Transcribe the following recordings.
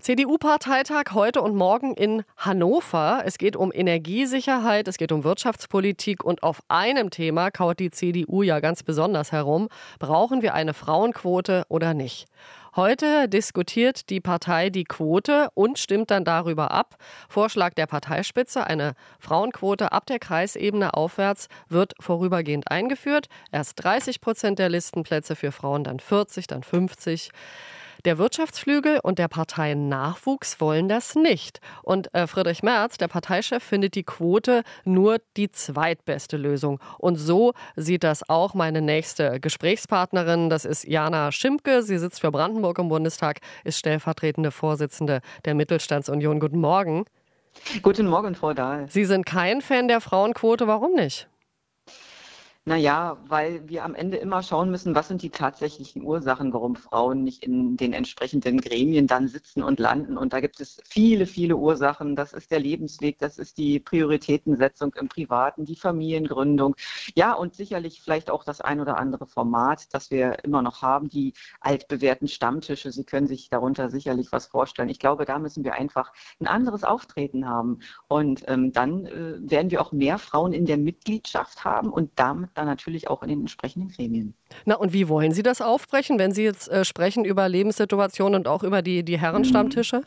CDU-Parteitag heute und morgen in Hannover. Es geht um Energiesicherheit, es geht um Wirtschaftspolitik und auf einem Thema kaut die CDU ja ganz besonders herum. Brauchen wir eine Frauenquote oder nicht? Heute diskutiert die Partei die Quote und stimmt dann darüber ab. Vorschlag der Parteispitze, eine Frauenquote ab der Kreisebene aufwärts wird vorübergehend eingeführt. Erst 30% der Listenplätze für Frauen, dann 40, dann 50. Der Wirtschaftsflügel und der Parteiennachwuchs wollen das nicht. Und Friedrich Merz, der Parteichef, findet die Quote nur die zweitbeste Lösung. Und so sieht das auch meine nächste Gesprächspartnerin. Das ist Jana Schimpke. Sie sitzt für Brandenburg im Bundestag, ist stellvertretende Vorsitzende der Mittelstandsunion. Guten Morgen. Guten Morgen, Frau Dahl. Sie sind kein Fan der Frauenquote. Warum nicht? Naja, weil wir am Ende immer schauen müssen, was sind die tatsächlichen Ursachen, warum Frauen nicht in den entsprechenden Gremien dann sitzen und landen. Und da gibt es viele, viele Ursachen. Das ist der Lebensweg, das ist die Prioritätensetzung im Privaten, die Familiengründung. Ja, und sicherlich vielleicht auch das ein oder andere Format, das wir immer noch haben, die altbewährten Stammtische. Sie können sich darunter sicherlich was vorstellen. Ich glaube, da müssen wir einfach ein anderes Auftreten haben. Und dann werden wir auch mehr Frauen in der Mitgliedschaft haben und damit dann natürlich auch in den entsprechenden Gremien. Na, und wie wollen Sie das aufbrechen, wenn Sie jetzt sprechen über Lebenssituationen und auch über die Herrenstammtische?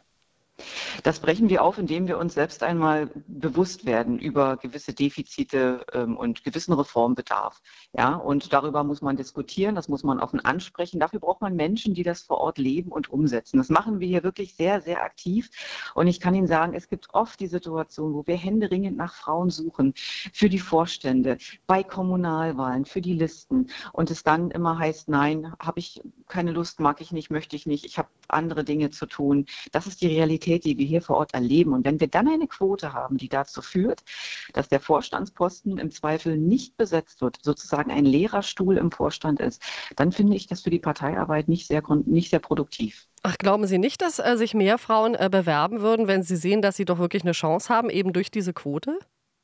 Das brechen wir auf, indem wir uns selbst einmal bewusst werden über gewisse Defizite und gewissen Reformbedarf. Ja, und darüber muss man diskutieren, das muss man offen ansprechen. Dafür braucht man Menschen, die das vor Ort leben und umsetzen. Das machen wir hier wirklich sehr, sehr aktiv. Und ich kann Ihnen sagen, es gibt oft die Situation, wo wir händeringend nach Frauen suchen, für die Vorstände, bei Kommunalwahlen, für die Listen. Und es dann immer heißt, nein, habe ich keine Lust, mag ich nicht, möchte ich nicht, ich habe andere Dinge zu tun. Das ist die Realität, die wir hier vor Ort erleben. Und wenn wir dann eine Quote haben, die dazu führt, dass der Vorstandsposten im Zweifel nicht besetzt wird, sozusagen ein leerer Stuhl im Vorstand ist, dann finde ich das für die Parteiarbeit nicht sehr produktiv. Ach, glauben Sie nicht, dass sich mehr Frauen bewerben würden, wenn sie sehen, dass sie doch wirklich eine Chance haben, eben durch diese Quote?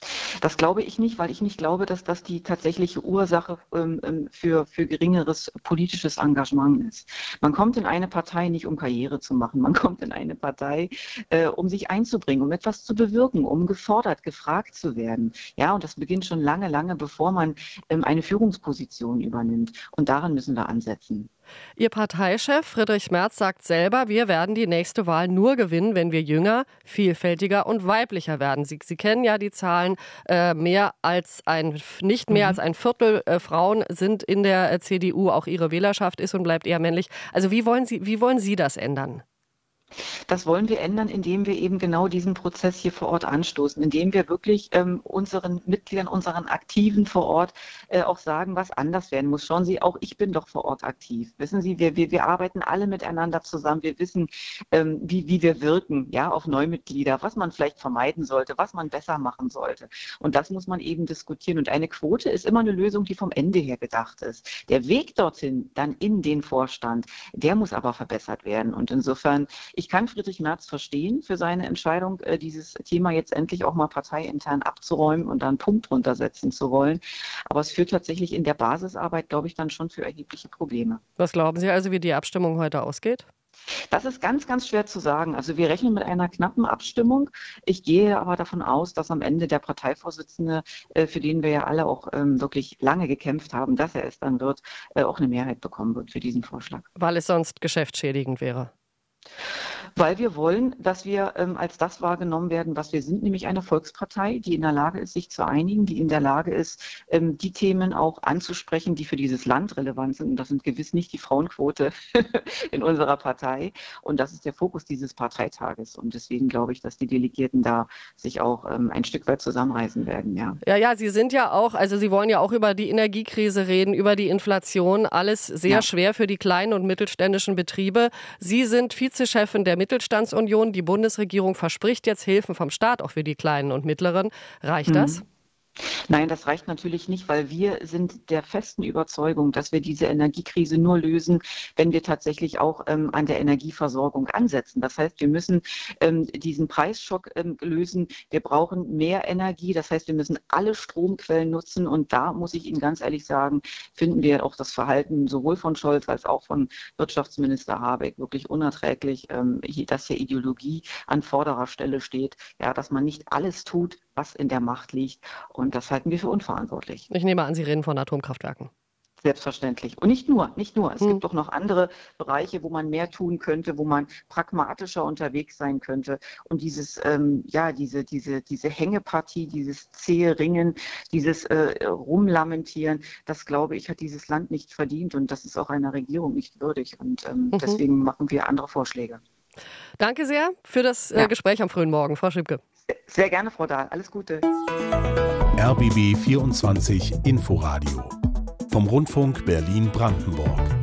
Das glaube ich nicht, weil ich nicht glaube, dass das die tatsächliche Ursache für geringeres politisches Engagement ist. Man kommt in eine Partei nicht, um Karriere zu machen. Man kommt in eine Partei, um sich einzubringen, um etwas zu bewirken, um gefordert, gefragt zu werden. Ja, und das beginnt schon lange, lange, bevor man eine Führungsposition übernimmt. Und daran müssen wir ansetzen. Ihr Parteichef Friedrich Merz sagt selber, wir werden die nächste Wahl nur gewinnen, wenn wir jünger, vielfältiger und weiblicher werden. Sie kennen ja die Zahlen, nicht mehr als ein Viertel Frauen sind in der CDU, auch ihre Wählerschaft ist und bleibt eher männlich. Also wie wollen Sie das ändern? Das wollen wir ändern, indem wir eben genau diesen Prozess hier vor Ort anstoßen, indem wir wirklich unseren Mitgliedern, unseren Aktiven vor Ort auch sagen, was anders werden muss. Schauen Sie, auch ich bin doch vor Ort aktiv. Wissen Sie, wir arbeiten alle miteinander zusammen. Wir wissen, wie wir wirken, ja, auf Neumitglieder, was man vielleicht vermeiden sollte, was man besser machen sollte. Und das muss man eben diskutieren. Und eine Quote ist immer eine Lösung, die vom Ende her gedacht ist. Der Weg dorthin, dann in den Vorstand, der muss aber verbessert werden. Und insofern, ich kann Friedrich Merz verstehen für seine Entscheidung, dieses Thema jetzt endlich auch mal parteiintern abzuräumen und dann einen Punkt drunter setzen zu wollen. Aber es führt tatsächlich in der Basisarbeit, glaube ich, dann schon für erhebliche Probleme. Was glauben Sie also, wie die Abstimmung heute ausgeht? Das ist ganz, ganz schwer zu sagen. Also wir rechnen mit einer knappen Abstimmung. Ich gehe aber davon aus, dass am Ende der Parteivorsitzende, für den wir ja alle auch wirklich lange gekämpft haben, dass er es dann wird, auch eine Mehrheit bekommen wird für diesen Vorschlag. Weil es sonst geschäftsschädigend wäre. Weil wir wollen, dass wir als das wahrgenommen werden, was wir sind, nämlich eine Volkspartei, die in der Lage ist, sich zu einigen, die in der Lage ist, die Themen auch anzusprechen, die für dieses Land relevant sind. Und das sind gewiss nicht die Frauenquote in unserer Partei. Und das ist der Fokus dieses Parteitages. Und deswegen glaube ich, dass die Delegierten da sich auch ein Stück weit zusammenreißen werden. Ja. Ja, Sie sind ja auch, also Sie wollen ja auch über die Energiekrise reden, über die Inflation, alles sehr schwer für die kleinen und mittelständischen Betriebe. Sie sind Vizechefin der Mittelstandsunion. Die Bundesregierung verspricht jetzt Hilfen vom Staat, auch für die Kleinen und Mittleren. Reicht das? Nein, das reicht natürlich nicht, weil wir sind der festen Überzeugung, dass wir diese Energiekrise nur lösen, wenn wir tatsächlich auch an der Energieversorgung ansetzen. Das heißt, wir müssen diesen Preisschock lösen. Wir brauchen mehr Energie. Das heißt, wir müssen alle Stromquellen nutzen. Und da muss ich Ihnen ganz ehrlich sagen, finden wir auch das Verhalten sowohl von Scholz als auch von Wirtschaftsminister Habeck wirklich unerträglich, dass hier Ideologie an vorderer Stelle steht, ja, dass man nicht alles tut, was in der Macht liegt. Und das halten wir für unverantwortlich. Ich nehme an, Sie reden von Atomkraftwerken. Selbstverständlich. Und nicht nur. Es gibt doch noch andere Bereiche, wo man mehr tun könnte, wo man pragmatischer unterwegs sein könnte. Und diese Hängepartie, dieses zähe Ringen, dieses Rumlamentieren, das, glaube ich, hat dieses Land nicht verdient. Und das ist auch einer Regierung nicht würdig. Und deswegen machen wir andere Vorschläge. Danke sehr für das Gespräch am frühen Morgen, Frau Schipke. Sehr gerne, Frau Dahl. Alles Gute. RBB 24 Inforadio vom Rundfunk Berlin-Brandenburg.